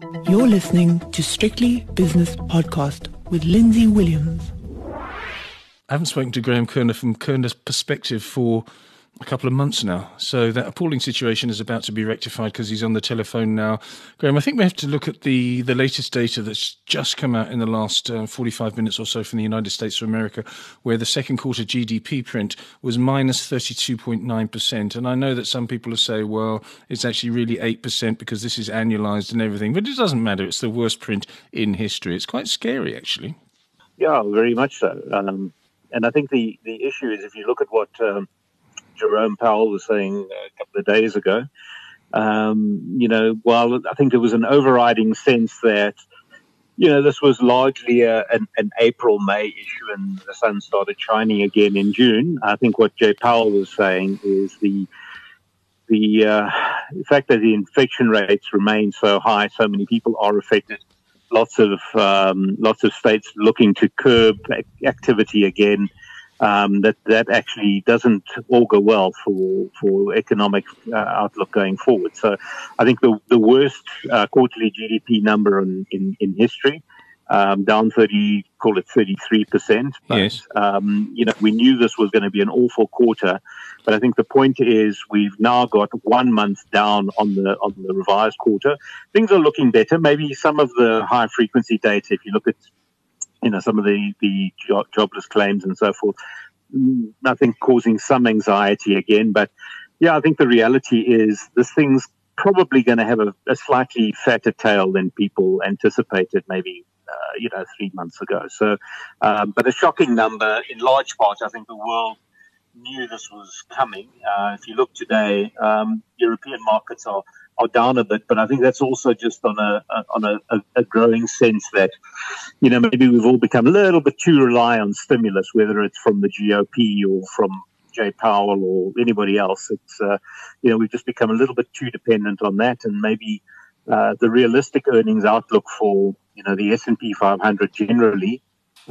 You're listening to Strictly Business Podcast with Lindsay Williams. I haven't spoken to Graham Kerner from Kerner's Perspective for a couple of months now. So that appalling situation is about to be rectified because he's on the telephone now. Graham, I think we have to look at the latest data that's just come out in the last 45 minutes or so from the United States of America, where the second quarter GDP print was minus 32.9%. And I know that some people will say, well, it's actually really 8% because this is annualized and everything. But it doesn't matter. It's the worst print in history. It's quite scary, actually. Yeah, very much so. And I think the issue is if you look at what Jerome Powell was saying a couple of days ago, while I think there was an overriding sense that, this was largely an April-May issue and the sun started shining again in June. I think what Jay Powell was saying is the fact that the infection rates remain so high, so many people are affected, lots of states looking to curb activity again. That actually doesn't augur well for economic outlook going forward. So I think the worst quarterly GDP number in history, down 33%. But, yes. We knew this was going to be an awful quarter, but I think the point is we've now got 1 month down on the revised quarter. Things are looking better. Maybe some of the high frequency data, if you look at some of the jobless claims and so forth, I think causing some anxiety again. But yeah, I think the reality is this thing's probably going to have a slightly fatter tail than people anticipated maybe, 3 months ago. So, but a shocking number in large part. I think the world knew this was coming. If you look today, European markets are down a bit, but I think that's also just on a growing sense that, maybe we've all become a little bit too reliant on stimulus, whether it's from the GOP or from Jay Powell or anybody else. It's, we've just become a little bit too dependent on that, and maybe the realistic earnings outlook for, the S&P 500 generally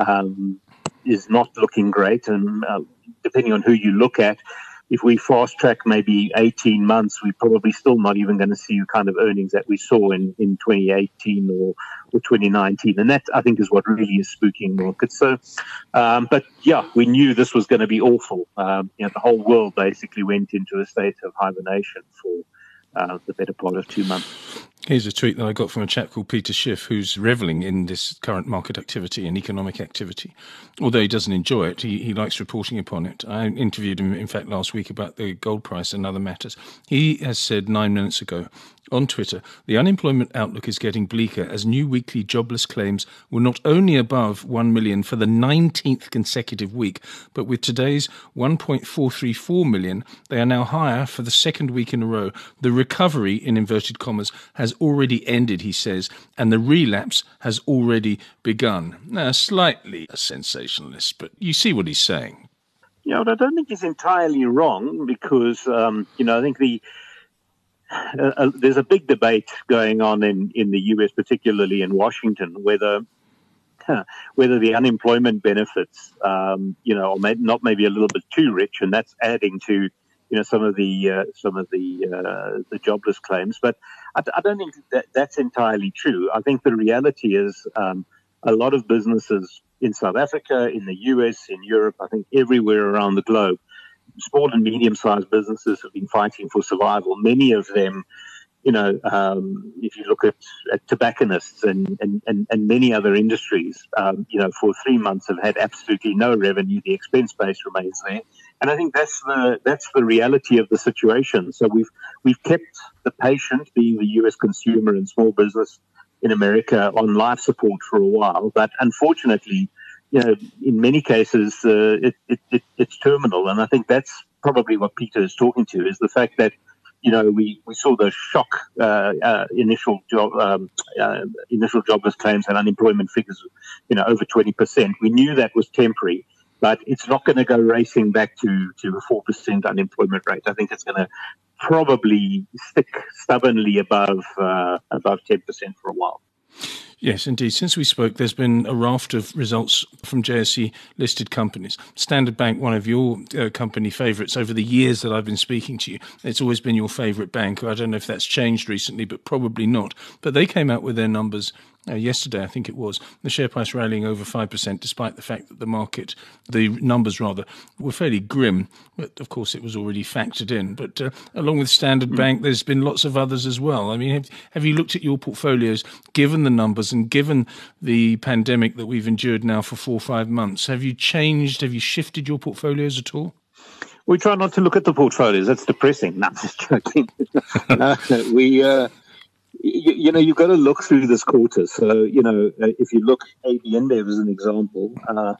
is not looking great, and depending on who you look at, if we fast track maybe 18 months, we're probably still not even going to see the kind of earnings that we saw in 2018 or 2019. And that, I think, is what really is spooking markets. So, but yeah, we knew this was going to be awful. The whole world basically went into a state of hibernation for the better part of 2 months. Here's a tweet that I got from a chap called Peter Schiff, who's revelling in this current market activity and economic activity. Although he doesn't enjoy it, he likes reporting upon it. I interviewed him, in fact, last week about the gold price and other matters. He has said 9 minutes ago on Twitter, the unemployment outlook is getting bleaker as new weekly jobless claims were not only above 1 million for the 19th consecutive week, but with today's 1.434 million, they are now higher for the second week in a row. The recovery, in inverted commas, has already ended, he says, and the relapse has already begun. Now, slightly a sensationalist, but you see what he's saying. Yeah, but I don't think he's entirely wrong because, I think there's a big debate going on in the US, particularly in Washington, whether the unemployment benefits, are not maybe a little bit too rich, and that's adding to some of the jobless claims. But I don't think that's entirely true. I think the reality is a lot of businesses in South Africa, in the US, in Europe, I think everywhere around the globe, small and medium-sized businesses have been fighting for survival. Many of them, if you look at tobacconists and many other industries, for 3 months have had absolutely no revenue. The expense base remains there, and I think that's the reality of the situation. So we've kept the patient, being the U.S. consumer and small business in America, on life support for a while, but unfortunately, in many cases, it's terminal. And I think that's probably what Peter is talking to, is the fact that, we saw the shock initial jobless claims and unemployment figures, over 20%. We knew that was temporary, but it's not going to go racing back to a 4% unemployment rate. I think it's going to probably stick stubbornly above 10% for a while. Yes, indeed. Since we spoke, there's been a raft of results from JSE-listed companies. Standard Bank, one of your company favourites over the years that I've been speaking to you. It's always been your favourite bank. I don't know if that's changed recently, but probably not. But they came out with their numbers yesterday, I think it was. The share price rallying over 5%, despite the fact that the numbers were fairly grim. But, of course, it was already factored in. But along with Standard Bank, there's been lots of others as well. I mean, have you looked at your portfolios, given the numbers and given the pandemic that we've endured now for 4 or 5 months? Have you shifted your portfolios at all? We try not to look at the portfolios. That's depressing. No, I'm just joking. You've got to look through this quarter. So, if you look AB InBev as an example,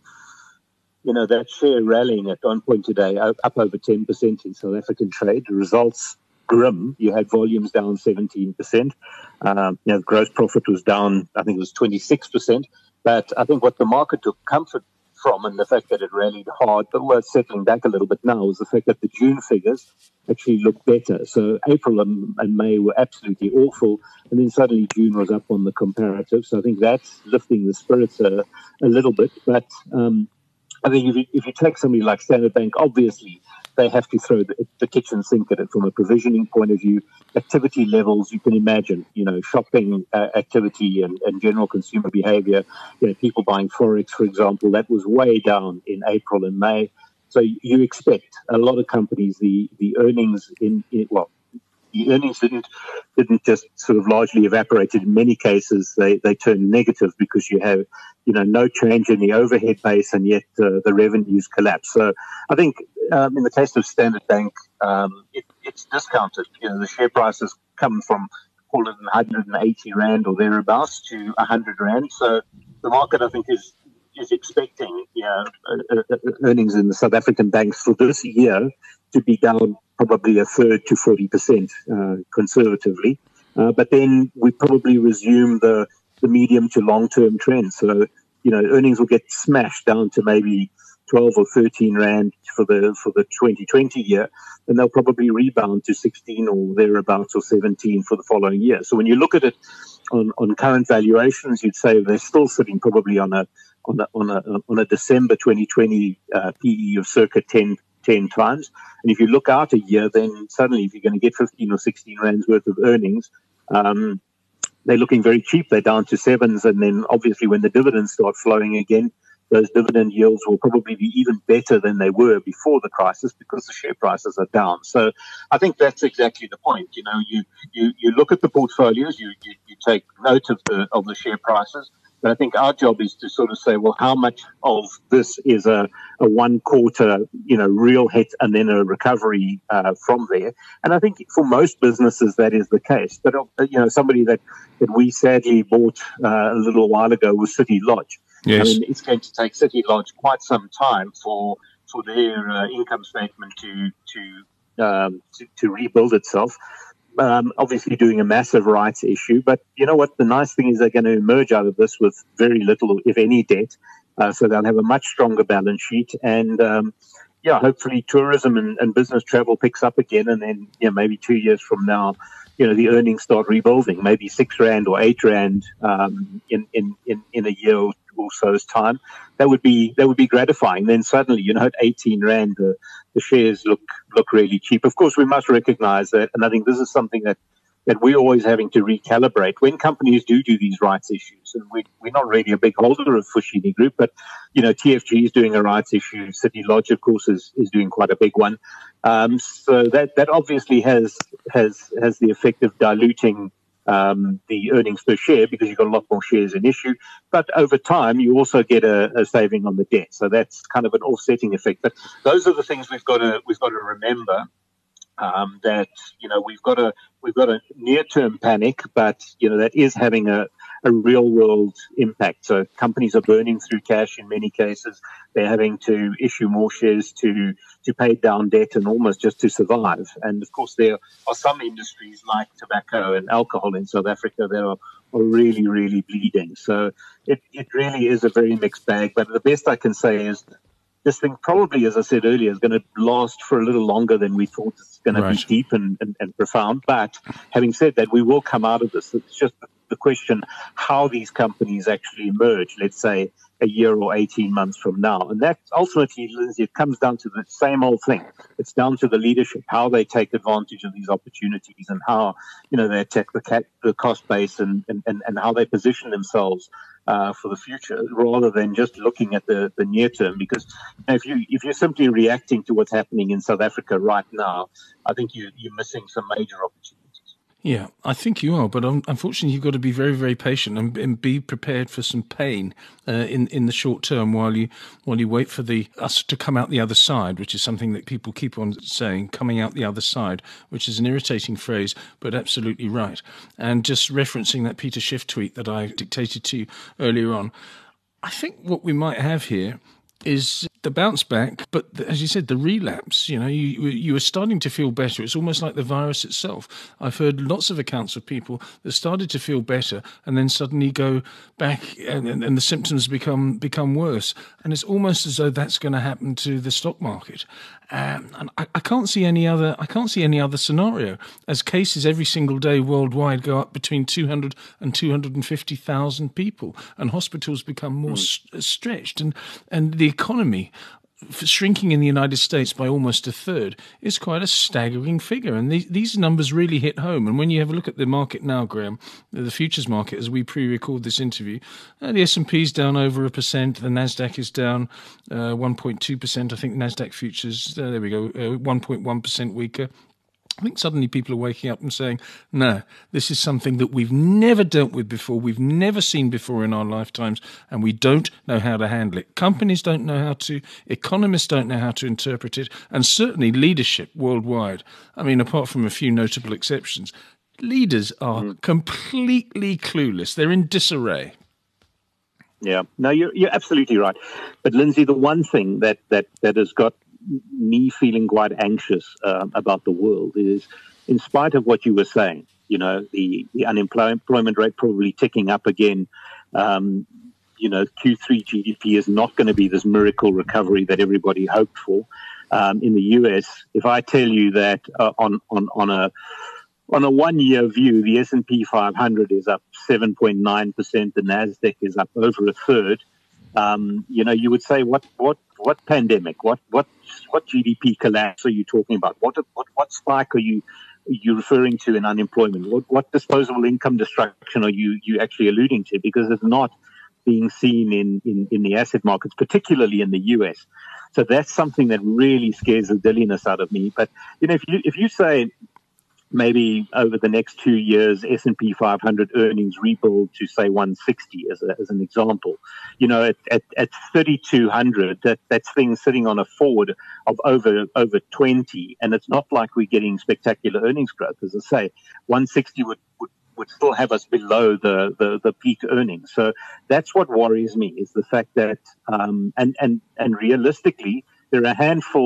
that share rallying at one point today, up over 10% in South African trade. The results grim. You had volumes down 17%. Gross profit was down, I think it was 26%. But I think what the market took comfort from, and the fact that it rallied hard, but it's settling back a little bit now, was the fact that the June figures actually looked better. So April and May were absolutely awful, and then suddenly June was up on the comparative. So I think that's lifting the spirits a little bit. But I think if you take somebody like Standard Bank, obviously they have to throw the kitchen sink at it from a provisioning point of view. Activity levels, you can imagine, shopping activity and general consumer behavior, people buying Forex, for example, that was way down in April and May. So you expect a lot of companies, the earnings the earnings didn't just sort of largely evaporated. In many cases, they turned negative because you have, no change in the overhead base, and yet the revenues collapse. So I think in the case of Standard Bank, it's discounted. The share price has come from, call it 180 Rand or thereabouts to 100 Rand. So the market, I think, is expecting earnings in the South African banks for this year to be down probably a third to 40% conservatively. But then we probably resume the medium to long-term trend. So, earnings will get smashed down to maybe 12 or 13 Rand for the 2020 year, and they'll probably rebound to 16 or thereabouts or 17 for the following year. So when you look at it on current valuations, you'd say they're still sitting probably on a December 2020 PE of circa 10 times. And if you look out a year, then suddenly if you're going to get 15 or 16 Rands worth of earnings, they're looking very cheap. They're down to 7s. And then obviously when the dividends start flowing again, those dividend yields will probably be even better than they were before the crisis because the share prices are down. So I think that's exactly the point. You look at the portfolios, you take note of the share prices. But I think our job is to sort of say, well, how much of this is a 1 quarter, real hit and then a recovery from there? And I think for most businesses that is the case. But, somebody that we sadly bought a little while ago was City Lodge. Yes. I mean, it's going to take City Lodge quite some time for their income statement to rebuild itself. Obviously doing a massive rights issue. But you know what? The nice thing is they're going to emerge out of this with very little, if any, debt. So they'll have a much stronger balance sheet. And, hopefully tourism and business travel picks up again. And then, maybe 2 years from now, the earnings start rebuilding, maybe 6 Rand or 8 Rand in a year or so's time. That would be gratifying. Then suddenly, at 18 Rand, the shares look really cheap. Of course, we must recognize that, and I think this is something that we're always having to recalibrate when companies do these rights issues. And we're not really a big holder of Foschini Group, but TFG is doing a rights issue. City Lodge, of course, is doing quite a big one. So that obviously has the effect of diluting the earnings per share because you've got a lot more shares in issue. But over time, you also get a saving on the debt. So that's kind of an offsetting effect. But those are the things we've got to remember. That we've got a near-term panic, but that is having a real-world impact. So companies are burning through cash in many cases. They're having to issue more shares to pay down debt and almost just to survive. And of course, there are some industries like tobacco and alcohol in South Africa that are really, really bleeding. So it really is a very mixed bag. But the best I can say is, this thing probably, as I said earlier, is going to last for a little longer than we thought. It's going to be deep and profound. But having said that, we will come out of this. It's just the question how these companies actually emerge, let's say a year or 18 months from now. And that ultimately, Lindsay, it comes down to the same old thing. It's down to the leadership, how they take advantage of these opportunities and how, they attack the cost base and how they position themselves for the future, rather than just looking at the near term. Because if you're simply reacting to what's happening in South Africa right now, I think you're missing some major opportunities. Yeah, I think you are, but unfortunately you've got to be very, very patient and be prepared for some pain in the short term while you wait for us to come out the other side, which is something that people keep on saying, coming out the other side, which is an irritating phrase, but absolutely right. And just referencing that Peter Schiff tweet that I dictated to you earlier on, I think what we might have here is the bounce back, but as you said, the relapse. You were starting to feel better. It's almost like the virus itself. I've heard lots of accounts of people that started to feel better and then suddenly go back and the symptoms become worse. And it's almost as though that's going to happen to the stock market. And I can't see any other. I can't see any other scenario, as cases every single day worldwide go up between 200 and 250,000 people, and hospitals become more stretched, and the economy shrinking in the United States by almost a third is quite a staggering figure. And these numbers really hit home. And when you have a look at the market now, Graham, the futures market, as we pre-record this interview, the S&P is down over 1%. The NASDAQ is down 1.2%. I think NASDAQ futures, there we go, 1.1% weaker. I think suddenly people are waking up and saying, no, this is something that we've never dealt with before, we've never seen before in our lifetimes, and we don't know how to handle it. Companies don't know how to, economists don't know how to interpret it, and certainly leadership worldwide. I mean, apart from a few notable exceptions, leaders are completely clueless. They're in disarray. Yeah, no, you're absolutely right. But Lindsay, the one thing that has got me feeling quite anxious about the world is, in spite of what you were saying, the unemployment rate probably ticking up again. Q3 GDP is not going to be this miracle recovery that everybody hoped for. In the US, if I tell you that on a 1 year view, the S&P 500 is up 7.9%, the NASDAQ is up over a third. You would say, what pandemic, what GDP collapse are you talking about? What spike are you referring to in unemployment? What disposable income destruction are you actually alluding to? Because it's not being seen in the asset markets, particularly in the US. So that's something that really scares the dilliness out of me. But if you say, maybe over the next 2 years, S&P 500 earnings rebuild to, say, 160 as an example. At 3,200, that's things sitting on a forward of over 20, and it's not like we're getting spectacular earnings growth. As I say, 160 would still have us below the peak earnings. So that's what worries me, is the fact that and realistically, there are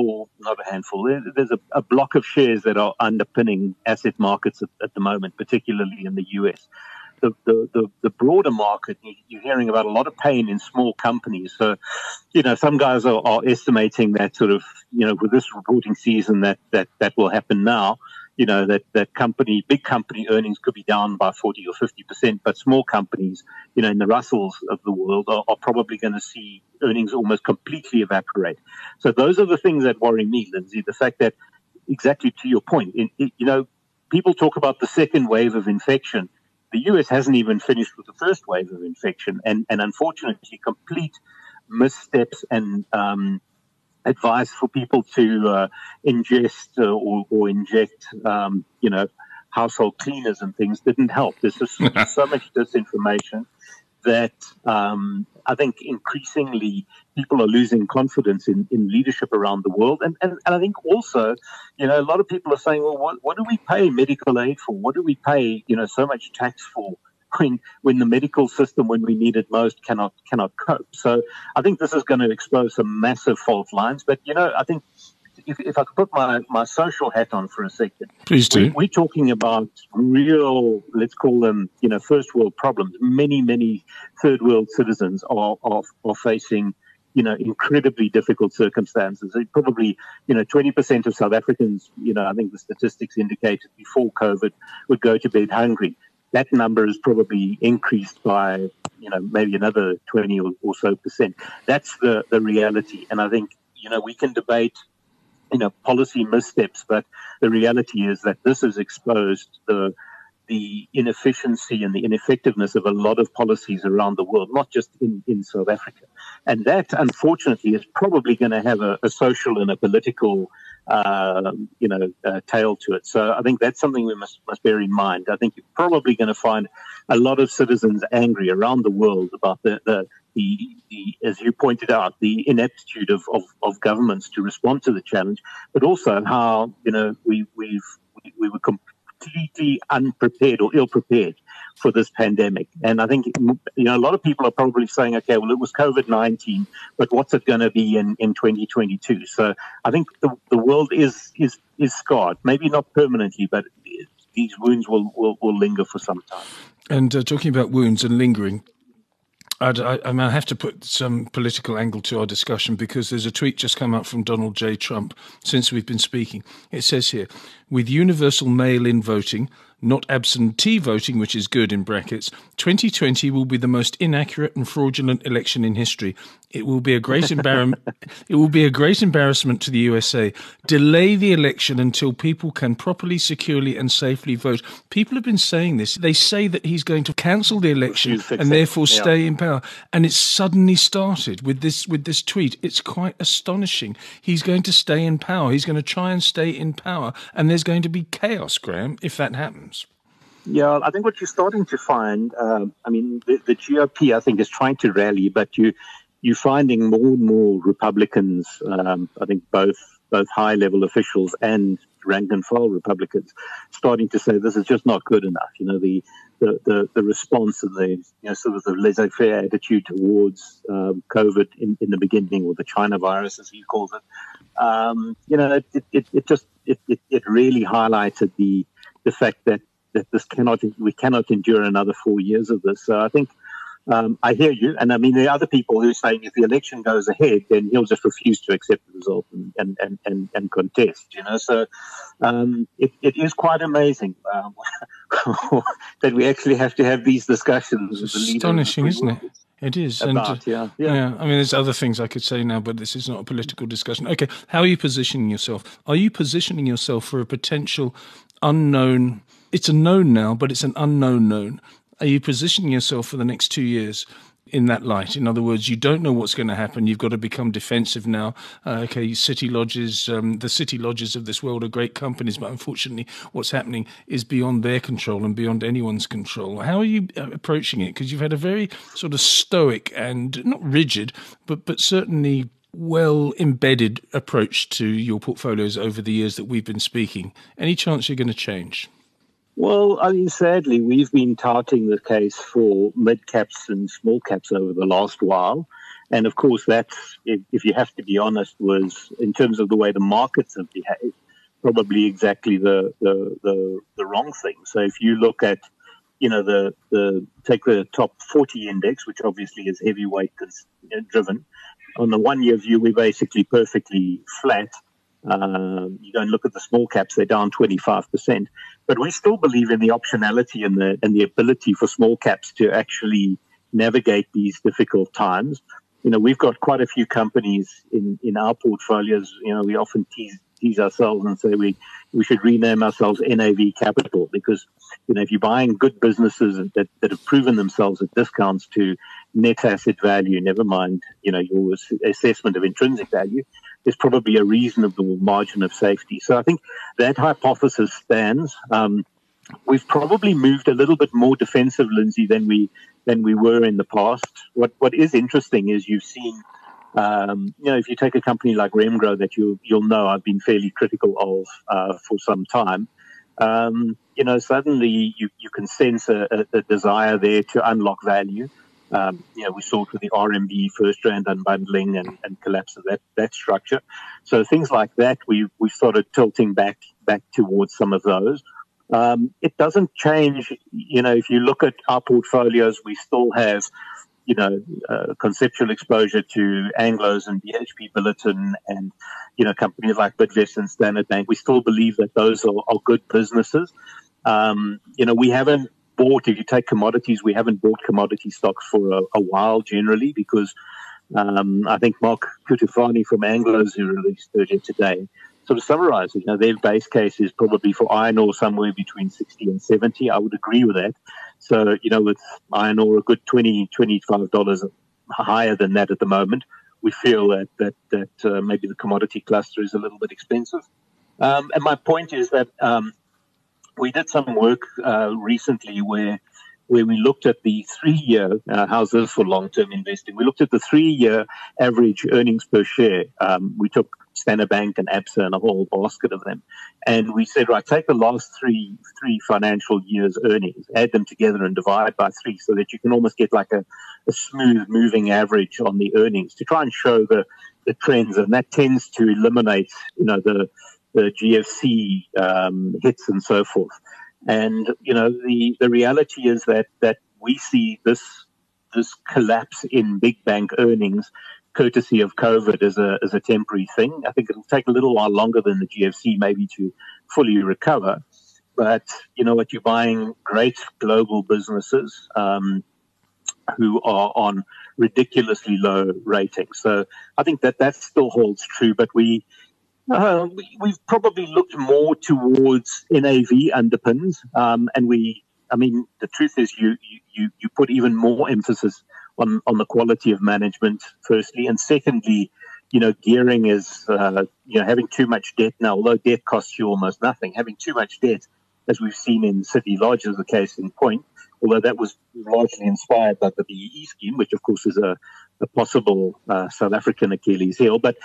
there's a block of shares that are underpinning asset markets at the moment, particularly in the US. The broader market, you're hearing about a lot of pain in small companies. So, some guys are estimating that sort of, with this reporting season that will happen now, that big company earnings could be down by 40 or 50%, but small companies, in the Russells of the world are probably going to see earnings almost completely evaporate. So those are the things that worry me, Lindsay, the fact that, exactly to your point, people talk about the second wave of infection. The US hasn't even finished with the first wave of infection, and unfortunately, complete missteps and advice for people to ingest or inject, household cleaners and things didn't help. There's just so much disinformation that I think increasingly people are losing confidence in leadership around the world. And I think also, a lot of people are saying, well, what do we pay medical aid for? What do we pay, so much tax for? When the medical system, when we need it most, cannot cope. So I think this is going to expose some massive fault lines. But, I think if I could put my social hat on for a second. Please do. We're talking about real, let's call them, first world problems. Many third world citizens are facing, incredibly difficult circumstances. Probably, 20% of South Africans, I think the statistics indicated before COVID, would go to bed hungry. that number is probably increased by, maybe another 20 or so percent. That's the reality. And I think, we can debate, policy missteps, but the reality is that this has exposed the inefficiency and the ineffectiveness of a lot of policies around the world, not just in South Africa. And that, unfortunately, is probably going to have a social and a political, tail to it. So I think that's something we must bear in mind. I think you're probably going to find a lot of citizens angry around the world about the as you pointed out, the ineptitude of governments to respond to the challenge, but also how, we were completely unprepared or ill-prepared for this pandemic. And I think, a lot of people are probably saying, okay, well, it was COVID-19, but what's it going to be in 2022? So I think the world is scarred, maybe not permanently, but these wounds will linger for some time. And talking about wounds and lingering, I have to put some political angle to our discussion, because there's a tweet just come out from Donald J. Trump since we've been speaking. It says here, with universal mail-in voting, not absentee voting, which is good in brackets, 2020 will be the most inaccurate and fraudulent election in history. It will be a great embarrassment. It will be a great embarrassment to the USA. Delay the election until people can properly, securely, and safely vote. People have been saying this. They say that he's going to cancel the election and therefore stay in power. And it's suddenly started with this tweet. It's quite astonishing. He's going to stay in power. He's going to try and stay in power, and there's going to be chaos, Graham, if that happens. Yeah, I think what you're starting to find, the GOP, I think, is trying to rally, but you're finding more and more Republicans, I think both high-level officials and rank-and-file Republicans, starting to say this is just not good enough. The response and the sort of the laissez-faire attitude towards COVID in the beginning, or the China virus, as he calls it, it really highlighted the fact that we cannot endure another 4 years of this. So I think I hear you, and I mean there are other people who are saying if the election goes ahead, then he'll just refuse to accept the result and contest. So it is quite amazing that we actually have to have these discussions. It's astonishing, isn't it? It is. About, yeah. I mean, there's other things I could say now, but this is not a political discussion. Okay, how are you positioning yourself? Are you positioning yourself for a potential unknown? It's a known now, but it's an unknown known. Are you positioning yourself for the next 2 years in that light? In other words, you don't know what's going to happen. You've got to become defensive now. City lodges, the city lodges of this world are great companies, but unfortunately what's happening is beyond their control and beyond anyone's control. How are you approaching it? Because you've had a very sort of stoic and not rigid, but certainly well-embedded approach to your portfolios over the years that we've been speaking. Any chance you're going to change? Well, I mean, sadly, we've been touting the case for mid-caps and small caps over the last while. And of course, that's, if you have to be honest, was, in terms of the way the markets have behaved, probably exactly the wrong thing. So if you look at, take the top 40 index, which obviously is heavyweight driven, on the 1 year view, we're basically perfectly flat. You go and look at the small caps, they're down 25%. But we still believe in the optionality and the ability for small caps to actually navigate these difficult times. We've got quite a few companies in our portfolios. We often tease ourselves and say we should rename ourselves NAV Capital, because, if you're buying good businesses that have proven themselves at discounts to net asset value, never mind, your assessment of intrinsic value, is probably a reasonable margin of safety. So I think that hypothesis stands. We've probably moved a little bit more defensive, Lindsay, than we were in the past. What is interesting is you've seen, if you take a company like Remgro that you'll know I've been fairly critical of for some time. Suddenly you can sense a desire there to unlock value. We saw it with the RMB first rand unbundling and collapse of that structure. So things like that, we started tilting back towards some of those. It doesn't change. If you look at our portfolios, we still have, conceptual exposure to Anglos and BHP Billiton and, companies like Bidvest and Standard Bank. We still believe that those are good businesses. We haven't bought, if you take commodities, we haven't bought commodity stocks for a while generally because I think Mark Cutifani from Anglos, who released earlier today, sort of summarizes, their base case is probably for iron ore somewhere between 60 and 70. I would agree with that. So, with iron ore a good $20, $25 higher than that at the moment, we feel that maybe the commodity cluster is a little bit expensive. And my point is that we did some work recently where we looked at the 3-year, how's this for long-term investing? We looked at the 3-year average earnings per share. We took Standard Bank and ABSA and a whole basket of them. And we said, right, take the last three financial years' earnings, add them together and divide by 3 so that you can almost get like a smooth moving average on the earnings to try and show the trends. And that tends to eliminate, the GFC hits and so forth. And, the reality is that we see this collapse in big bank earnings courtesy of COVID as a temporary thing. I think it'll take a little while longer than the GFC maybe to fully recover. But, what you're buying great global businesses who are on ridiculously low ratings. So I think that still holds true. But we've probably looked more towards NAV underpins, and the truth is you put even more emphasis on the quality of management, firstly, and secondly, gearing is having too much debt now. Although debt costs you almost nothing, having too much debt, as we've seen in City Lodge as a case in point, although that was largely inspired by the BEE scheme, which of course is a possible South African Achilles heel, but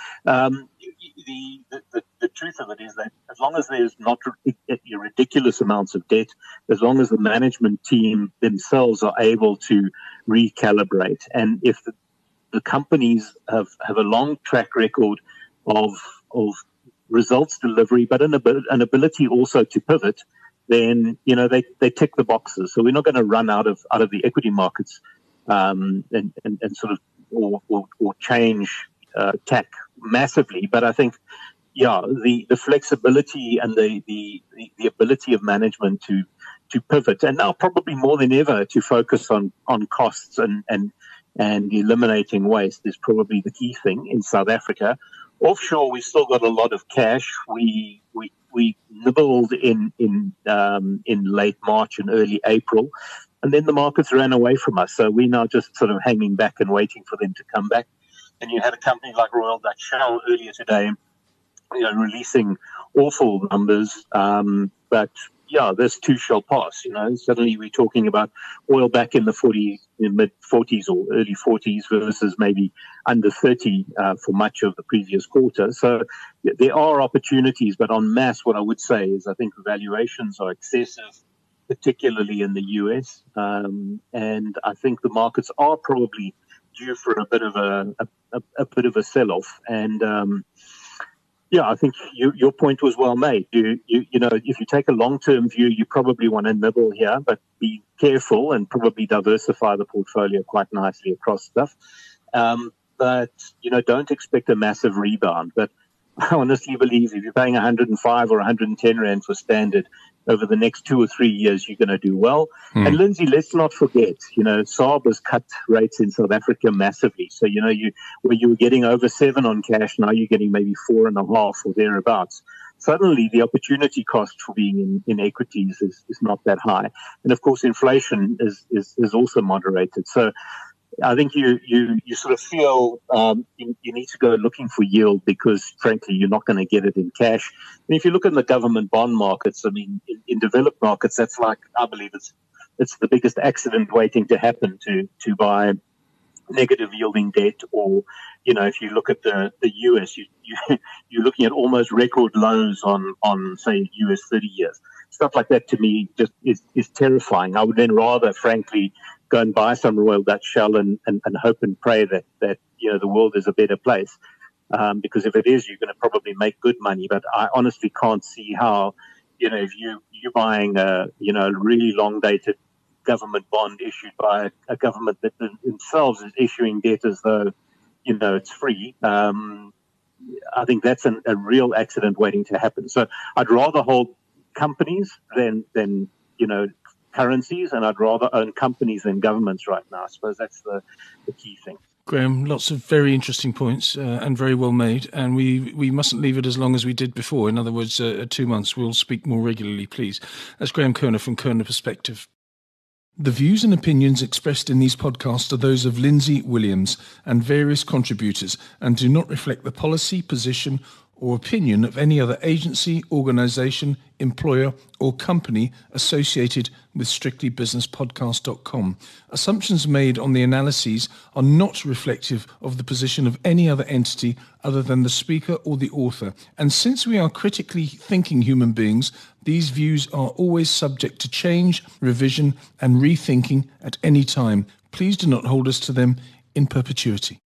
the truth of it is that as long as there's not ridiculous amounts of debt, as long as the management team themselves are able to recalibrate, and if the companies have a long track record of results delivery, but an ability also to pivot, then they tick the boxes. So we're not going to run out of the equity markets and sort of or change tack massively. But I think, the flexibility and the ability of management to pivot, and now probably more than ever to focus on costs and eliminating waste is probably the key thing in South Africa. Offshore, we've still got a lot of cash. We nibbled in late March and early April, and then the markets ran away from us. So we're now just sort of hanging back and waiting for them to come back. And you had a company like Royal Dutch Shell earlier today, releasing awful numbers. But this too shall pass. Suddenly we're talking about oil back in the mid 40s or early 40s versus maybe under 30 for much of the previous quarter. So there are opportunities, but en masse, what I would say is I think valuations are excessive, particularly in the US, and I think the markets are probably due for a bit of a sell-off. And I think your point was well made. If you take a long-term view, you probably want to nibble here, but be careful and probably diversify the portfolio quite nicely across stuff. But don't expect a massive rebound. But I honestly believe if you're paying 105 or 110 Rand for Standard over the next 2 or 3 years, you're going to do well. And Lindsay, let's not forget, SARB has cut rates in South Africa massively. So, where you were getting over 7 on cash, now you're getting maybe 4.5 or thereabouts. Suddenly, the opportunity cost for being in equities is not that high. And of course, inflation is also moderated. So I think you sort of feel you need to go looking for yield because, frankly, you're not going to get it in cash. And if you look at the government bond markets, in developed markets, that's like, I believe it's the biggest accident waiting to happen to buy negative yielding debt. Or, if you look at the US, you're looking at almost record lows on say US 30 years. Stuff like that to me just is terrifying. I would then rather, frankly, go and buy some Royal Dutch Shell and hope and pray that the world is a better place. Because if it is, you're going to probably make good money. But I honestly can't see how, if you're buying a really long dated government bond issued by a government that themselves is issuing debt as though it's free. I think that's a real accident waiting to happen. So I'd rather hold companies than currencies, and I'd rather own companies than governments right now. I suppose that's the key thing. Graham, lots of very interesting points and very well made, and we mustn't leave it as long as we did before. In other words, 2 months. We'll speak more regularly, please. That's Graham Kerner from Kerner Perspective. The views and opinions expressed in these podcasts are those of Lindsay Williams and various contributors and do not reflect the policy, position or opinion of any other agency, organisation, employer or company associated with strictlybusinesspodcast.com. Assumptions made on the analyses are not reflective of the position of any other entity other than the speaker or the author. And since we are critically thinking human beings, these views are always subject to change, revision and rethinking at any time. Please do not hold us to them in perpetuity.